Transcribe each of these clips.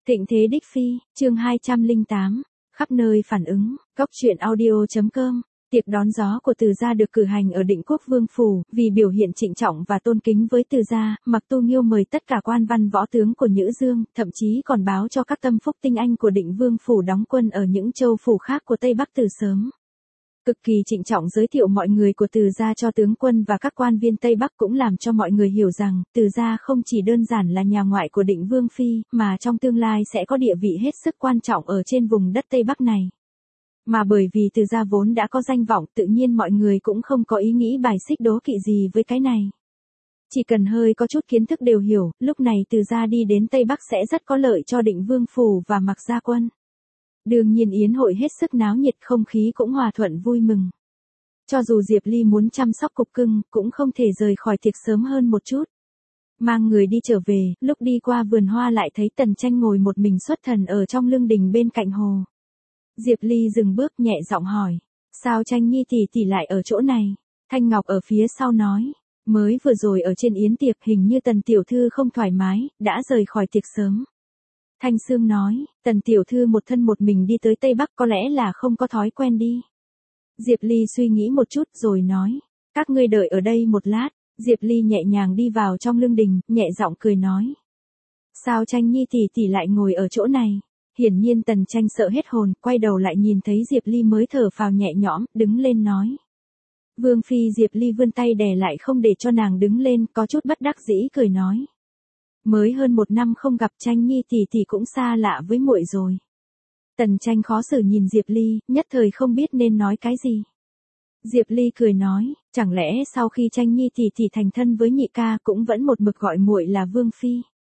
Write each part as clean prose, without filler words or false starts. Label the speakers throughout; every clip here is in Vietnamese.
Speaker 1: Thịnh thế đích phi, chương 208, khắp nơi phản ứng, góc truyện audio.com. Tiệc đón gió của Từ gia được cử hành ở Định Quốc Vương phủ, vì biểu hiện trịnh trọng và tôn kính với Từ gia, Mạc Tu Nghiêu mời tất cả quan văn võ tướng của Nhữ Dương, thậm chí còn báo cho các tâm phúc tinh anh của Định Vương phủ đóng quân ở những châu phủ khác của Tây Bắc từ sớm. Cực kỳ trịnh trọng giới thiệu mọi người của Từ gia cho tướng quân và các quan viên Tây Bắc, cũng làm cho mọi người hiểu rằng, Từ gia không chỉ đơn giản là nhà ngoại của Định Vương phi, mà trong tương lai sẽ có địa vị hết sức quan trọng ở trên vùng đất Tây Bắc này. Mà bởi vì Từ gia vốn đã có danh vọng, tự nhiên mọi người cũng không có ý nghĩ bài xích đố kỵ gì với cái này. Chỉ cần hơi có chút kiến thức đều hiểu, lúc này Từ gia đi đến Tây Bắc sẽ rất có lợi cho Định Vương phủ và Mạc gia quân. Đương nhiên yến hội hết sức náo nhiệt, không khí cũng hòa thuận vui mừng. Cho dù Diệp Ly muốn chăm sóc cục cưng, cũng không thể rời khỏi tiệc sớm hơn một chút. Mang người đi trở về, lúc đi qua vườn hoa lại thấy Tần Tranh ngồi một mình xuất thần ở trong lương đình bên cạnh hồ. Diệp Ly dừng bước nhẹ giọng hỏi, sao Tranh Nhi tỷ tỷ lại ở chỗ này? Thanh Ngọc ở phía sau nói, mới vừa rồi ở trên yến tiệc hình như Tần tiểu thư không thoải mái, đã rời khỏi tiệc sớm. Thanh Sương nói, Tần tiểu thư một thân một mình đi tới Tây Bắc có lẽ là không có thói quen đi. Diệp Ly suy nghĩ một chút rồi nói, các ngươi đợi ở đây một lát. Diệp Ly nhẹ nhàng đi vào trong lương đình, nhẹ giọng cười nói, sao Tranh Nhi tỷ tỷ lại ngồi ở chỗ này? Hiển nhiên Tần Tranh sợ hết hồn, quay đầu lại nhìn thấy Diệp Ly mới thở phào nhẹ nhõm, đứng lên nói. Vương phi. Diệp Ly vươn tay đè lại không để cho nàng đứng lên, có chút bất đắc dĩ cười nói. Mới hơn 1 năm không gặp, Tranh Nhi tỷ tỷ cũng xa lạ với muội rồi. Tần Tranh khó xử nhìn Diệp Ly, nhất thời không biết nên nói cái gì. Diệp Ly cười nói, chẳng lẽ sau khi Tranh Nhi tỷ tỷ thành thân với nhị ca cũng vẫn một mực gọi muội là Vương phi?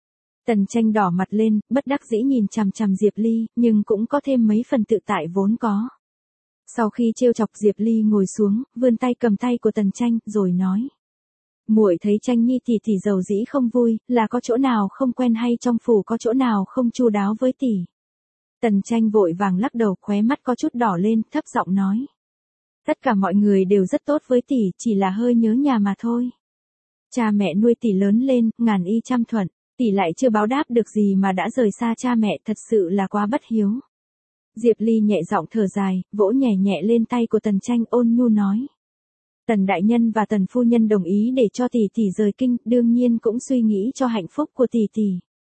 Speaker 1: Tần Tranh đỏ mặt lên, bất đắc dĩ nhìn chằm chằm Diệp Ly, nhưng cũng có thêm mấy phần tự tại vốn có. Sau khi trêu chọc, Diệp Ly ngồi xuống, vươn tay cầm tay của Tần Tranh, rồi nói. Muội thấy Tranh Nhi tỷ tỷ giàu dĩ không vui, là có chỗ nào không quen hay trong phủ có chỗ nào không chu đáo với tỷ? Tần Tranh vội vàng lắc đầu, khóe mắt có chút đỏ lên, thấp giọng nói. Tất cả mọi người đều rất tốt với tỷ, chỉ là hơi nhớ nhà mà thôi. Cha mẹ nuôi tỷ lớn lên, ngàn y trăm thuận, tỷ lại chưa báo đáp được gì mà đã rời xa cha mẹ, thật sự là quá bất hiếu. Diệp Ly nhẹ giọng thở dài, vỗ nhẹ nhẹ lên tay của Tần Tranh, ôn nhu nói. Tần đại nhân và Tần phu nhân đồng ý để cho tỷ tỷ rời kinh, đương nhiên cũng suy nghĩ cho hạnh phúc của tỷ tỷ.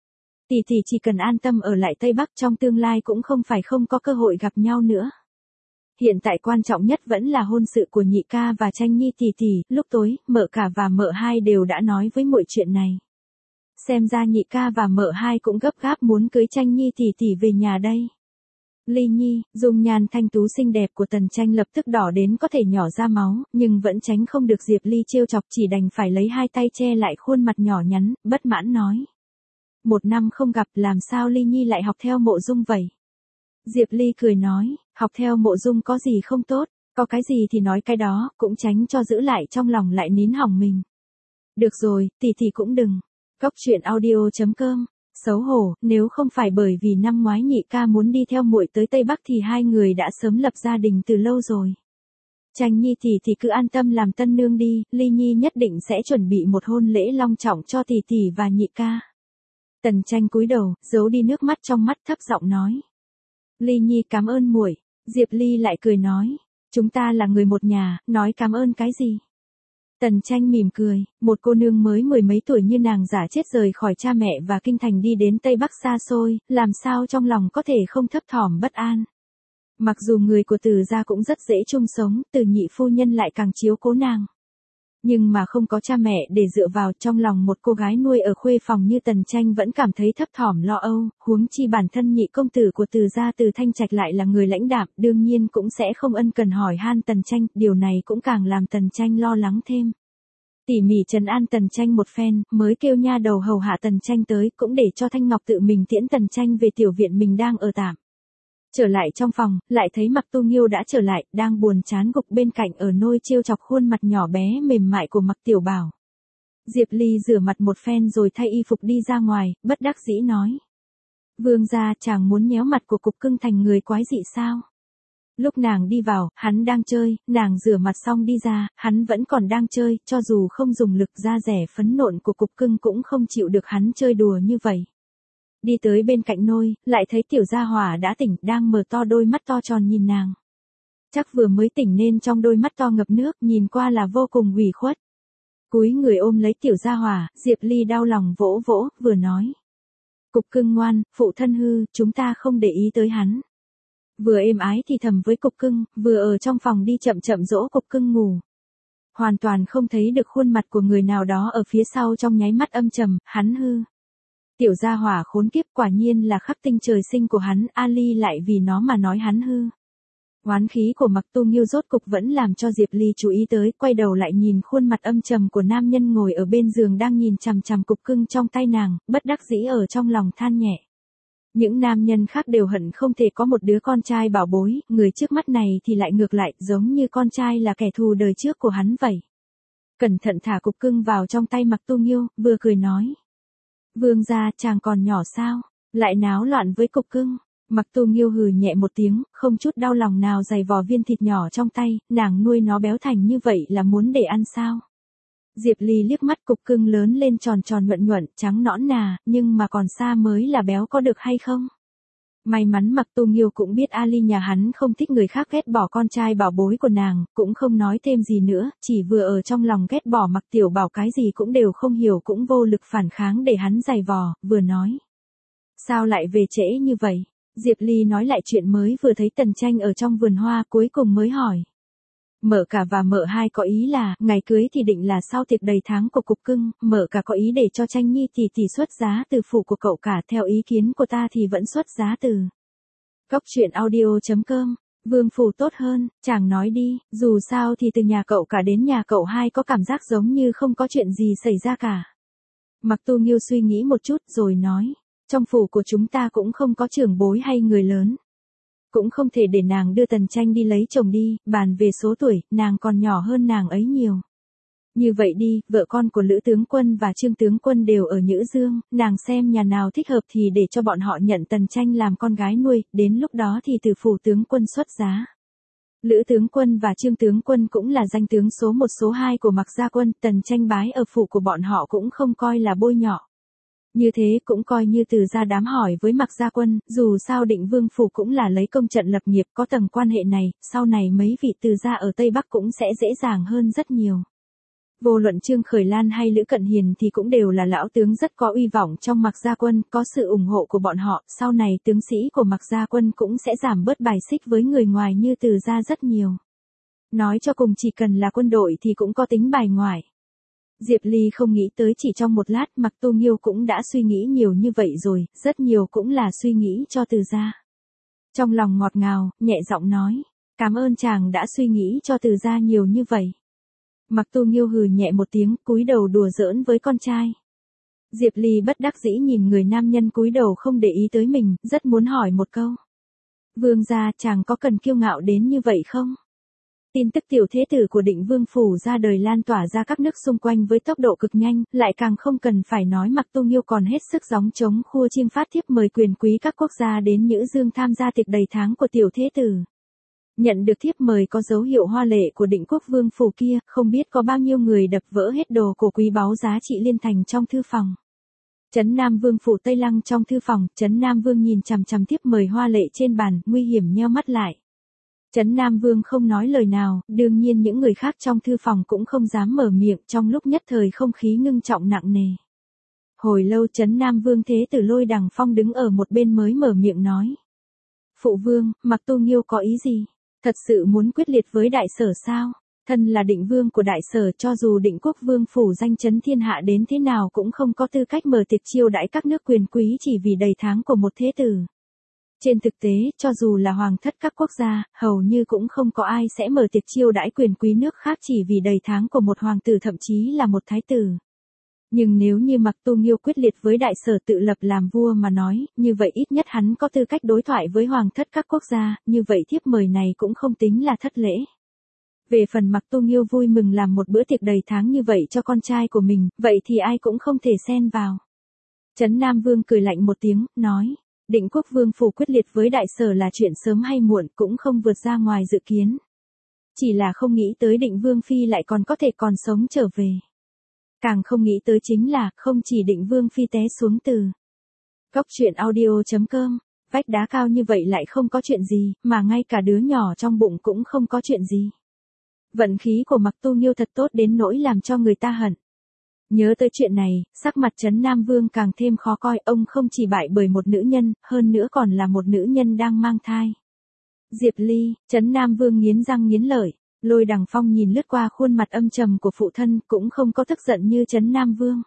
Speaker 1: Tỷ tỷ chỉ cần an tâm ở lại Tây Bắc, trong tương lai cũng không phải không có cơ hội gặp nhau nữa. Hiện tại quan trọng nhất vẫn là hôn sự của nhị ca và Tranh Nhi tỷ tỷ, lúc tối, mợ cả và mợ hai đều đã nói với muội chuyện này. Xem ra nhị ca và mợ hai cũng gấp gáp muốn cưới Tranh Nhi tỷ tỷ về nhà đây. Ly Nhi, dung nhan thanh tú xinh đẹp của Tần Tranh lập tức đỏ đến có thể nhỏ ra máu, nhưng vẫn tránh không được Diệp Ly trêu chọc, chỉ đành phải lấy hai tay che lại khuôn mặt nhỏ nhắn, bất mãn nói. 1 năm không gặp, làm sao Ly Nhi lại học theo Mộ Dung vậy? Diệp Ly cười nói, học theo Mộ Dung có gì không tốt, có cái gì thì nói cái đó, cũng tránh cho giữ lại trong lòng lại nín hỏng mình. Được rồi, tỷ tỷ cũng đừng. Góc truyện audio.com. Xấu hổ, nếu không phải bởi vì năm ngoái nhị ca muốn đi theo muội tới Tây Bắc thì hai người đã sớm lập gia đình từ lâu rồi. Tranh Nhi tỷ tỷ cứ an tâm làm tân nương đi, Ly Nhi nhất định sẽ chuẩn bị một hôn lễ long trọng cho tỷ tỷ và nhị ca. Tần Tranh cúi đầu, giấu đi nước mắt trong mắt, thấp giọng nói. Ly Nhi cảm ơn muội. Diệp Ly lại cười nói, chúng ta là người một nhà, nói cảm ơn cái gì? Tần Tranh mỉm cười, một cô nương mới 10 mấy tuổi như nàng giả chết rời khỏi cha mẹ và kinh thành đi đến Tây Bắc xa xôi, làm sao trong lòng có thể không thấp thỏm bất an. Mặc dù người của Từ gia cũng rất dễ chung sống, Từ nhị phu nhân lại càng chiếu cố nàng. Nhưng mà không có cha mẹ để dựa vào, trong lòng một cô gái nuôi ở khuê phòng như Tần Tranh vẫn cảm thấy thấp thỏm lo âu, huống chi bản thân nhị công tử của Từ gia Từ Thanh Trạch lại là người lãnh đạm, đương nhiên cũng sẽ không ân cần hỏi han Tần Tranh, điều này cũng càng làm Tần Tranh lo lắng thêm. Tỉ mỉ trấn an Tần Tranh một phen, mới kêu nha đầu hầu hạ Tần Tranh tới, cũng để cho Thanh Ngọc tự mình tiễn Tần Tranh về tiểu viện mình đang ở tạm. Trở lại trong phòng, lại thấy Mạc Tu Nghiêu đã trở lại, đang buồn chán gục bên cạnh ở nôi trêu chọc khuôn mặt nhỏ bé mềm mại của Mạc Tiểu Bảo. Diệp Ly rửa mặt một phen rồi thay y phục đi ra ngoài, bất đắc dĩ nói. Vương gia, chàng muốn nhéo mặt của cục cưng thành người quái dị sao? Lúc nàng đi vào, hắn đang chơi, nàng rửa mặt xong đi ra, hắn vẫn còn đang chơi, cho dù không dùng lực, da rẻ phấn nộn của cục cưng cũng không chịu được hắn chơi đùa như vậy. Đi tới bên cạnh nôi, lại thấy tiểu gia hỏa đã tỉnh, đang mở to đôi mắt to tròn nhìn nàng. Chắc vừa mới tỉnh nên trong đôi mắt to ngập nước, nhìn qua là vô cùng ủy khuất. Cúi người ôm lấy tiểu gia hỏa, Diệp Ly đau lòng vỗ vỗ, vừa nói. Cục cưng ngoan, phụ thân hư, chúng ta không để ý tới hắn. Vừa êm ái thì thầm với cục cưng, vừa ở trong phòng đi chậm chậm dỗ cục cưng ngủ. Hoàn toàn không thấy được khuôn mặt của người nào đó ở phía sau trong nháy mắt âm trầm, hắn hư. Tiểu gia hỏa khốn kiếp quả nhiên là khắc tinh trời sinh của hắn, Ali lại vì nó mà nói hắn hư. Oán khí của Mặc Tu Nghiêu rốt cục vẫn làm cho Diệp Ly chú ý tới, quay đầu lại nhìn khuôn mặt âm trầm của nam nhân ngồi ở bên giường đang nhìn chằm chằm cục cưng trong tay nàng, bất đắc dĩ ở trong lòng than nhẹ. Những nam nhân khác đều hận không thể có một đứa con trai bảo bối, người trước mắt này thì lại ngược lại, giống như con trai là kẻ thù đời trước của hắn vậy. Cẩn thận thả cục cưng vào trong tay Mặc Tu Nghiêu, vừa cười nói. Vương gia, chàng còn nhỏ sao, lại náo loạn với cục cưng. Mặc Tu Nghiêu hừ nhẹ một tiếng, không chút đau lòng nào giày vò viên thịt nhỏ trong tay, nàng nuôi nó béo thành như vậy là muốn để ăn sao. Diệp Ly liếc mắt cục cưng lớn lên tròn tròn nhuận nhuận, trắng nõn nà, nhưng mà còn xa mới là béo có được hay không. May mắn Mặc Tu Nghiêu cũng biết Ali nhà hắn không thích người khác ghét bỏ con trai bảo bối của nàng, cũng không nói thêm gì nữa, chỉ vừa ở trong lòng ghét bỏ Mặc Tiểu Bảo cái gì cũng đều không hiểu cũng vô lực phản kháng để hắn giày vò, vừa nói. Sao lại về trễ như vậy? Diệp Ly nói lại chuyện mới vừa thấy Tần Tranh ở trong vườn hoa, cuối cùng mới hỏi. Mợ cả và mợ hai có ý là, ngày cưới thì định là sau tiệc đầy tháng của cục cưng, mợ cả có ý để cho Tranh Nhi tỷ xuất giá từ phủ của cậu cả, theo ý kiến của ta thì vẫn xuất giá từ. Góc truyện audio.com, Vương phủ tốt hơn, chàng nói đi, dù sao thì từ nhà cậu cả đến nhà cậu hai có cảm giác giống như không có chuyện gì xảy ra cả. Mặc Tu Nghiêu suy nghĩ một chút rồi nói. Trong phủ của chúng ta cũng không có trưởng bối hay người lớn. Cũng không thể để nàng đưa Tần Tranh đi lấy chồng đi, bàn về số tuổi, nàng còn nhỏ hơn nàng ấy nhiều. Như vậy đi, vợ con của Lữ tướng quân và Trương tướng quân đều ở Nhữ Dương, nàng xem nhà nào thích hợp thì để cho bọn họ nhận Tần Tranh làm con gái nuôi, đến lúc đó thì từ phủ tướng quân xuất giá. Lữ tướng quân và Trương tướng quân cũng là danh tướng số 1 số 2 của Mặc Gia quân, Tần Tranh bái ở phủ của bọn họ cũng không coi là bôi nhọ. Như thế cũng coi như từ gia đám hỏi với Mặc Gia quân, dù sao Định Vương phủ cũng là lấy công trận lập nghiệp, có tầng quan hệ này, sau này mấy vị từ gia ở Tây Bắc cũng sẽ dễ dàng hơn rất nhiều. Vô luận Trương Khởi Lan hay Lữ Cận Hiền thì cũng đều là lão tướng rất có uy vọng trong Mặc Gia quân, có sự ủng hộ của bọn họ, sau này tướng sĩ của Mặc Gia quân cũng sẽ giảm bớt bài xích với người ngoài như từ gia rất nhiều. Nói cho cùng chỉ cần là quân đội thì cũng có tính bài ngoại. Diệp Ly không nghĩ tới chỉ trong một lát Mặc Tu Nghiêu cũng đã suy nghĩ nhiều như vậy rồi, rất nhiều cũng là suy nghĩ cho từ gia. Trong lòng ngọt ngào, nhẹ giọng nói, cảm ơn chàng đã suy nghĩ cho từ gia nhiều như vậy. Mặc Tu Nghiêu hừ nhẹ một tiếng, cúi đầu đùa giỡn với con trai. Diệp Ly bất đắc dĩ nhìn người nam nhân cúi đầu không để ý tới mình, rất muốn hỏi một câu. Vương gia, chàng có cần kiêu ngạo đến như vậy không? Tin tức tiểu thế tử của Định Vương phủ ra đời lan tỏa ra các nước xung quanh với tốc độ cực nhanh, lại càng không cần phải nói Mặc Tu Nghiêu còn hết sức gióng trống khua chiêng phát thiếp mời quyền quý các quốc gia đến Nhữ Dương tham gia tiệc đầy tháng của tiểu thế tử. Nhận được thiếp mời có dấu hiệu hoa lệ của Định Quốc Vương phủ kia, không biết có bao nhiêu người đập vỡ hết đồ cổ quý báu giá trị liên thành trong thư phòng. Trấn Nam Vương phủ Tây Lăng trong thư phòng, Trấn Nam Vương nhìn chằm chằm thiếp mời hoa lệ trên bàn, nguy hiểm nheo mắt lại. Trấn Nam Vương không nói lời nào, đương nhiên những người khác trong thư phòng cũng không dám mở miệng, trong lúc nhất thời không khí ngưng trọng nặng nề. Hồi lâu Trấn Nam Vương thế tử Lôi Đằng Phong đứng ở một bên mới mở miệng nói. Phụ vương, Mặc Tu Nghiêu có ý gì? Thật sự muốn quyết liệt với đại sở sao? Thân là định vương của đại sở, cho dù Định Quốc Vương phủ danh chấn thiên hạ đến thế nào cũng không có tư cách mở tiệc chiêu đãi các nước quyền quý chỉ vì đầy tháng của một thế tử. Trên thực tế, cho dù là hoàng thất các quốc gia, hầu như cũng không có ai sẽ mở tiệc chiêu đãi quyền quý nước khác chỉ vì đầy tháng của một hoàng tử thậm chí là một thái tử. Nhưng nếu như Mặc Tu Nghiêu quyết liệt với đại sở tự lập làm vua mà nói, như vậy ít nhất hắn có tư cách đối thoại với hoàng thất các quốc gia, như vậy thiếp mời này cũng không tính là thất lễ. Về phần Mặc Tu Nghiêu vui mừng làm một bữa tiệc đầy tháng như vậy cho con trai của mình, vậy thì ai cũng không thể xen vào. Trấn Nam Vương cười lạnh một tiếng, nói. Định Quốc Vương phủ quyết liệt với đại sở là chuyện sớm hay muộn cũng không vượt ra ngoài dự kiến. Chỉ là không nghĩ tới Định Vương Phi lại còn có thể còn sống trở về. Càng không nghĩ tới chính là không chỉ Định Vương Phi té xuống từ Cốc truyện audio.com, vách đá cao như vậy lại không có chuyện gì, mà ngay cả đứa nhỏ trong bụng cũng không có chuyện gì. Vận khí của Mặc Tu Nghiêu thật tốt đến nỗi làm cho người ta hận. Nhớ tới chuyện này, sắc mặt Trấn Nam Vương càng thêm khó coi, ông không chỉ bại bởi một nữ nhân, hơn nữa còn là một nữ nhân đang mang thai. Diệp Ly, Trấn Nam Vương nghiến răng nghiến lợi, Lôi Đằng Phong nhìn lướt qua khuôn mặt âm trầm của phụ thân, cũng không có tức giận như Trấn Nam Vương.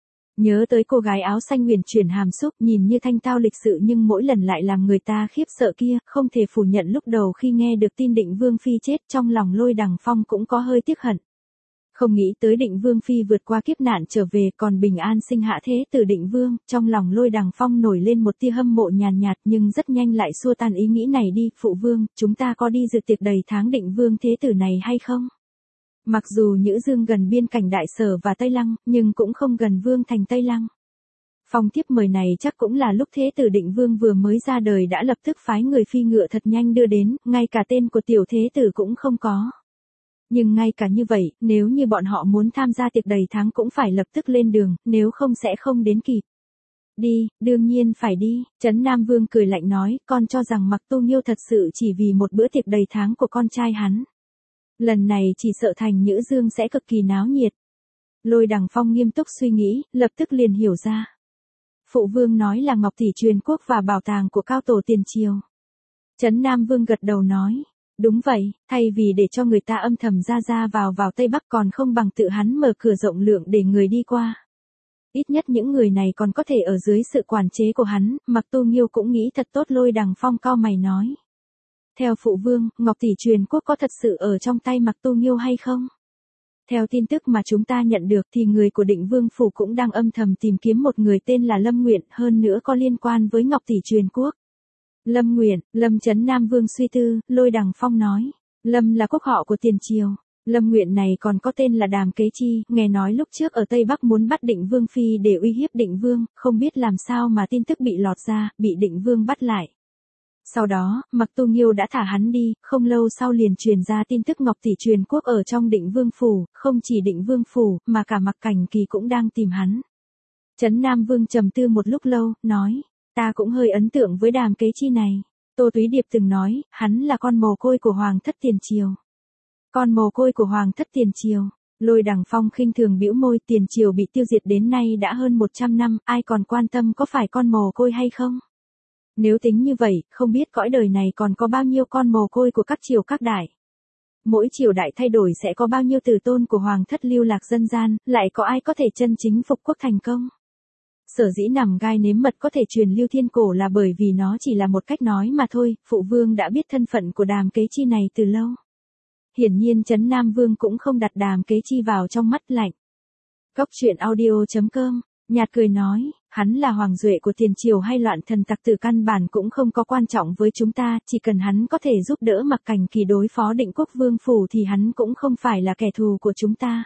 Speaker 1: Nhớ tới cô gái áo xanh huyền chuyển hàm xúc nhìn như thanh tao lịch sự nhưng mỗi lần lại làm người ta khiếp sợ kia, không thể phủ nhận lúc đầu khi nghe được tin Định Vương Phi chết trong lòng Lôi Đằng Phong cũng có hơi tiếc hận. Không nghĩ tới Định Vương Phi vượt qua kiếp nạn trở về còn bình an sinh hạ thế tử Định Vương, trong lòng Lôi Đằng Phong nổi lên một tia hâm mộ nhàn nhạt nhưng rất nhanh lại xua tan ý nghĩ này đi. Phụ vương, chúng ta có đi dự tiệc đầy tháng Định Vương thế tử này hay không? Mặc dù Nhữ Dương gần biên cảnh Đại Sở và Tây Lăng, nhưng cũng không gần Vương thành Tây Lăng. Phong thiếp mời này chắc cũng là lúc thế tử Định Vương vừa mới ra đời đã lập tức phái người phi ngựa thật nhanh đưa đến, ngay cả tên của tiểu thế tử cũng không có. Nhưng ngay cả như vậy, nếu như bọn họ muốn tham gia tiệc đầy tháng cũng phải lập tức lên đường, nếu không sẽ không đến kịp. Đi, đương nhiên phải đi, Trấn Nam Vương cười lạnh nói, con cho rằng Mặc Tu Nghiêu thật sự chỉ vì một bữa tiệc đầy tháng của con trai hắn. Lần này chỉ sợ thành Nhữ Dương sẽ cực kỳ náo nhiệt. Lôi Đằng Phong nghiêm túc suy nghĩ, lập tức liền hiểu ra. Phụ vương nói là Ngọc Tỷ truyền quốc và bảo tàng của cao tổ tiền triều. Trấn Nam Vương gật đầu nói. Đúng vậy, thay vì để cho người ta âm thầm ra vào Tây Bắc còn không bằng tự hắn mở cửa rộng lượng để người đi qua. Ít nhất những người này còn có thể ở dưới sự quản chế của hắn, Mặc Tu Nghiêu cũng nghĩ thật tốt. Lôi Đằng Phong cau mày nói. Theo phụ vương, Ngọc Tỷ truyền quốc có thật sự ở trong tay Mặc Tu Nghiêu hay không? Theo tin tức mà chúng ta nhận được thì người của Định Vương Phủ cũng đang âm thầm tìm kiếm một người tên là Lâm Nguyện, hơn nữa có liên quan với Ngọc Tỷ truyền quốc. Lâm Nguyện, Lâm Trấn Nam Vương suy tư, Lôi Đằng Phong nói. Lâm là quốc họ của tiền triều. Lâm Nguyện này còn có tên là Đàm Kế Chi, nghe nói lúc trước ở Tây Bắc muốn bắt Định Vương Phi để uy hiếp Định Vương, không biết làm sao mà tin tức bị lọt ra, bị Định Vương bắt lại. Sau đó, Mặc Tu Nghiêu đã thả hắn đi, không lâu sau liền truyền ra tin tức Ngọc Tỷ truyền quốc ở trong Định Vương Phủ, không chỉ Định Vương Phủ, mà cả Mặc Cảnh Kỳ cũng đang tìm hắn. Trấn Nam Vương trầm tư một lúc lâu, nói. Ta cũng hơi ấn tượng với Đàm Kế Chi này. Tô Túy Điệp từng nói, hắn là con mồ côi của Hoàng thất tiền triều. Con mồ côi của Hoàng thất tiền triều. Lôi Đằng Phong khinh thường bĩu môi, tiền triều bị tiêu diệt đến nay đã hơn 100 năm, ai còn quan tâm có phải con mồ côi hay không? Nếu tính như vậy, không biết cõi đời này còn có bao nhiêu con mồ côi của các triều các đại. Mỗi triều đại thay đổi sẽ có bao nhiêu tử tôn của Hoàng thất lưu lạc dân gian, lại có ai có thể chân chính phục quốc thành công? Sở dĩ nằm gai nếm mật có thể truyền lưu thiên cổ là bởi vì nó chỉ là một cách nói mà thôi, phụ vương đã biết thân phận của Đàm Kế Chi này từ lâu. Hiển nhiên Trấn Nam Vương cũng không đặt Đàm Kế Chi vào trong mắt lạnh. Cốc truyện audio.com, nhạt cười nói, hắn là hoàng duệ của tiền triều hay loạn thần tặc tử căn bản cũng không có quan trọng với chúng ta, chỉ cần hắn có thể giúp đỡ Mặc Cảnh Kỳ đối phó Định Quốc Vương Phủ thì hắn cũng không phải là kẻ thù của chúng ta.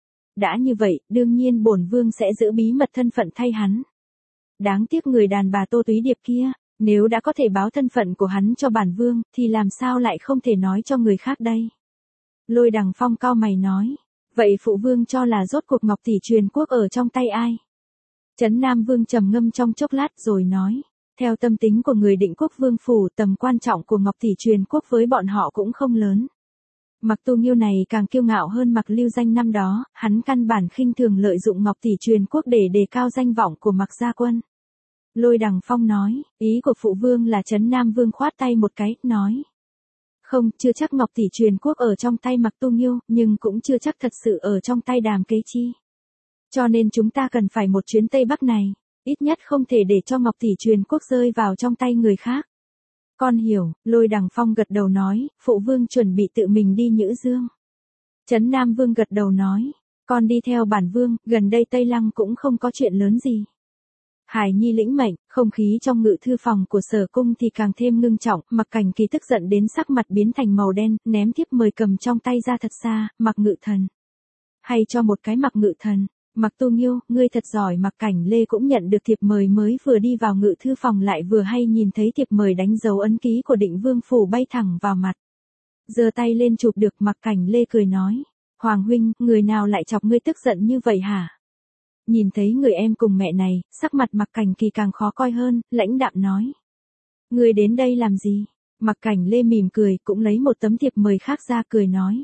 Speaker 1: Đã như vậy, đương nhiên bổn vương sẽ giữ bí mật thân phận thay hắn. Đáng tiếc người đàn bà Tô Túy Điệp kia, nếu đã có thể báo thân phận của hắn cho bản vương, thì làm sao lại không thể nói cho người khác đây? Lôi Đằng Phong cau mày nói, vậy phụ vương cho là rốt cuộc Ngọc Tỷ truyền quốc ở trong tay ai? Trấn Nam Vương trầm ngâm trong chốc lát rồi nói, theo tâm tính của người Định Quốc Vương Phủ, tầm quan trọng của Ngọc Tỷ truyền quốc với bọn họ cũng không lớn. Mặc Tu Nghiêu này càng kiêu ngạo hơn Mặc Lưu Danh năm đó, hắn căn bản khinh thường lợi dụng Ngọc Tỷ truyền quốc để đề cao danh vọng của Mặc gia quân. Lôi Đằng Phong nói, ý của phụ vương là Trấn Nam Vương khoát tay một cái, nói. Không, chưa chắc Ngọc Tỷ truyền quốc ở trong tay Mặc Tu Nghiêu, nhưng cũng chưa chắc thật sự ở trong tay Đàm Kế Chi. Cho nên chúng ta cần phải một chuyến Tây Bắc này, ít nhất không thể để cho Ngọc Tỷ truyền quốc rơi vào trong tay người khác. Con hiểu, Lôi Đằng Phong gật đầu nói, phụ vương chuẩn bị tự mình đi Nhữ Dương. Trấn Nam Vương gật đầu nói, con đi theo bản vương, gần đây Tây Lăng cũng không có chuyện lớn gì. Hải Nhi lĩnh mệnh, không khí trong ngự thư phòng của Sở cung thì càng thêm ngưng trọng, Mặc Cảnh Kỳ tức giận đến sắc mặt biến thành màu đen, ném thiếp mời cầm trong tay ra thật xa, Mặc Ngự Thần. Hay cho một cái Mặc Ngự Thần. Mặc Tu Nghiêu, ngươi thật giỏi. Mặc Cảnh Lê cũng nhận được thiệp mời, mới vừa đi vào ngự thư phòng lại vừa hay nhìn thấy thiệp mời đánh dấu ấn ký của Định Vương Phủ bay thẳng vào mặt. Giơ tay lên chụp được, Mặc Cảnh Lê cười nói, Hoàng huynh, người nào lại chọc ngươi tức giận như vậy hả? Nhìn thấy người em cùng mẹ này, sắc mặt Mặc Cảnh Kỳ càng khó coi hơn, lãnh đạm nói. Người đến đây làm gì? Mặc Cảnh Lê mỉm cười, cũng lấy một tấm thiệp mời khác ra cười nói.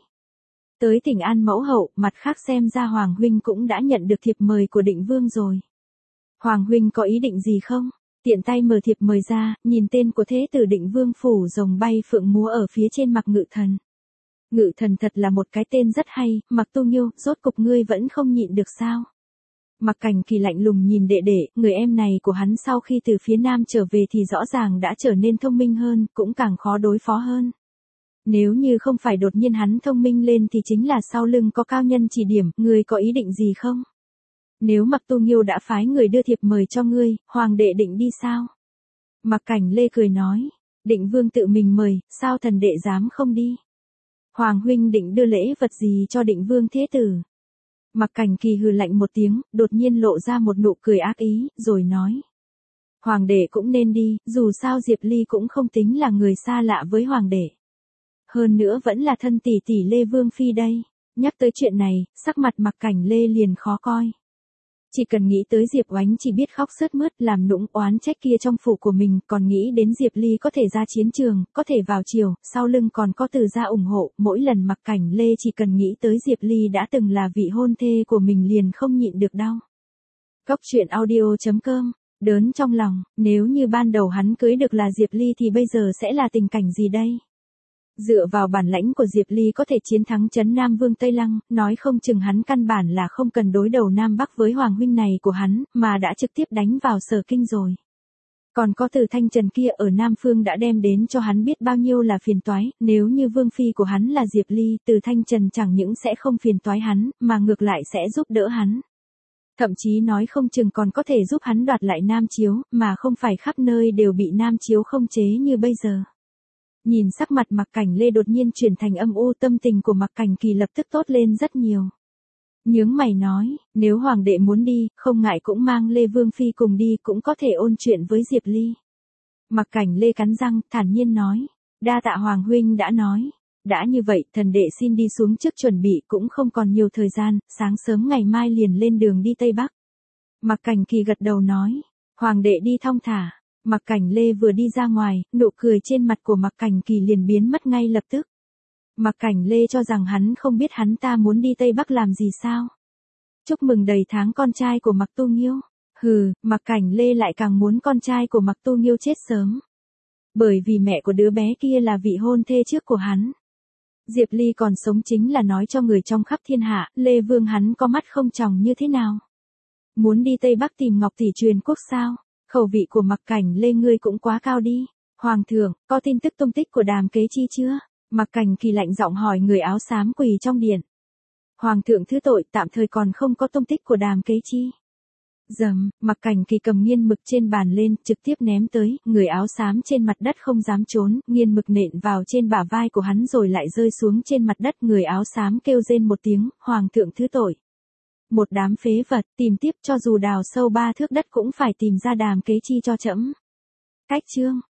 Speaker 1: Tới Thỉnh An mẫu hậu, mặt khác xem ra Hoàng huynh cũng đã nhận được thiệp mời của Định Vương rồi. Hoàng huynh có ý định gì không? Tiện tay mở thiệp mời ra, nhìn tên của thế tử Định Vương phủ rồng bay phượng múa ở phía trên Mặc Ngự Thần. Ngự Thần thật là một cái tên rất hay, Mặc Tu Nghiêu, rốt cục ngươi vẫn không nhịn được sao? Mặc Cảnh Kỳ lạnh lùng nhìn đệ đệ, người em này của hắn sau khi từ phía nam trở về thì rõ ràng đã trở nên thông minh hơn, cũng càng khó đối phó hơn. Nếu như không phải đột nhiên hắn thông minh lên thì chính là sau lưng có cao nhân chỉ điểm, ngươi có ý định gì không? Nếu Mặc Tu Nghiêu đã phái người đưa thiệp mời cho ngươi, hoàng đệ định đi sao? Mặc Cảnh Lê cười nói, Định Vương tự mình mời, sao thần đệ dám không đi? Hoàng huynh định đưa lễ vật gì cho Định Vương thế tử? Mặc Cảnh Kỳ hừ lạnh một tiếng, đột nhiên lộ ra một nụ cười ác ý, rồi nói. Hoàng đệ cũng nên đi, dù sao Diệp Ly cũng không tính là người xa lạ với hoàng đệ. Hơn nữa vẫn là thân tỷ tỷ Lê Vương Phi đây. Nhắc tới chuyện này, sắc mặt Mặc Cảnh Lê liền khó coi. Chỉ cần nghĩ tới Diệp Oánh chỉ biết khóc sướt mướt làm nũng oán trách kia trong phủ của mình, còn nghĩ đến Diệp Ly có thể ra chiến trường, có thể vào triều, sau lưng còn có Từ gia ủng hộ, mỗi lần Mặc Cảnh Lê chỉ cần nghĩ tới Diệp Ly đã từng là vị hôn thê của mình liền không nhịn được đau. Cốc truyện audio.com, đớn trong lòng, nếu như ban đầu hắn cưới được là Diệp Ly thì bây giờ sẽ là tình cảnh gì đây? Dựa vào bản lãnh của Diệp Ly có thể chiến thắng trấn Nam Vương Tây Lăng, nói không chừng hắn căn bản là không cần đối đầu Nam Bắc với hoàng huynh này của hắn, mà đã trực tiếp đánh vào Sở Kinh rồi. Còn có Từ Thanh Trần kia ở Nam Phương đã đem đến cho hắn biết bao nhiêu là phiền toái, nếu như Vương Phi của hắn là Diệp Ly, Từ Thanh Trần chẳng những sẽ không phiền toái hắn, mà ngược lại sẽ giúp đỡ hắn. Thậm chí nói không chừng còn có thể giúp hắn đoạt lại Nam Chiếu, mà không phải khắp nơi đều bị Nam Chiếu không chế như bây giờ. Nhìn sắc mặt Mặc Cảnh Lê đột nhiên chuyển thành âm u, tâm tình của Mặc Cảnh Kỳ lập tức tốt lên rất nhiều. Nhướng mày nói, nếu hoàng đệ muốn đi, không ngại cũng mang Lê Vương Phi cùng đi, cũng có thể ôn chuyện với Diệp Ly. Mặc Cảnh Lê cắn răng, thản nhiên nói, đa tạ hoàng huynh đã nói. Đã như vậy, thần đệ xin đi xuống trước chuẩn bị, cũng không còn nhiều thời gian, sáng sớm ngày mai liền lên đường đi Tây Bắc. Mặc Cảnh Kỳ gật đầu nói, hoàng đệ đi thong thả. Mặc Cảnh Lê vừa đi ra ngoài, nụ cười trên mặt của Mặc Cảnh Kỳ liền biến mất ngay lập tức. Mặc Cảnh Lê cho rằng hắn không biết hắn ta muốn đi Tây Bắc làm gì sao. Chúc mừng đầy tháng con trai của Mặc Tu Nghiêu. Hừ, Mặc Cảnh Lê lại càng muốn con trai của Mặc Tu Nghiêu chết sớm. Bởi vì mẹ của đứa bé kia là vị hôn thê trước của hắn. Diệp Ly còn sống chính là nói cho người trong khắp thiên hạ, Lê Vương hắn có mắt không tròng như thế nào. Muốn đi Tây Bắc tìm Ngọc Tỷ truyền quốc sao? Khẩu vị của Mặc Cảnh Lê ngươi cũng quá cao đi. Hoàng thượng, có tin tức tung tích của Đàm Kế Chi chưa? Mặc Cảnh Kỳ lạnh giọng hỏi người áo xám quỳ trong điện. Hoàng thượng thứ tội, tạm thời còn không có tung tích của Đàm Kế Chi. Dầm, Mặc Cảnh Kỳ cầm nghiên mực trên bàn lên, trực tiếp ném tới, người áo xám trên mặt đất không dám trốn, nghiên mực nện vào trên bả vai của hắn rồi lại rơi xuống trên mặt đất, người áo xám kêu rên một tiếng, Hoàng thượng thứ tội. Một đám phế vật, tìm tiếp cho dù đào sâu 3 thước đất cũng phải tìm ra Đàm Kế Chi cho trẫm. Cách chương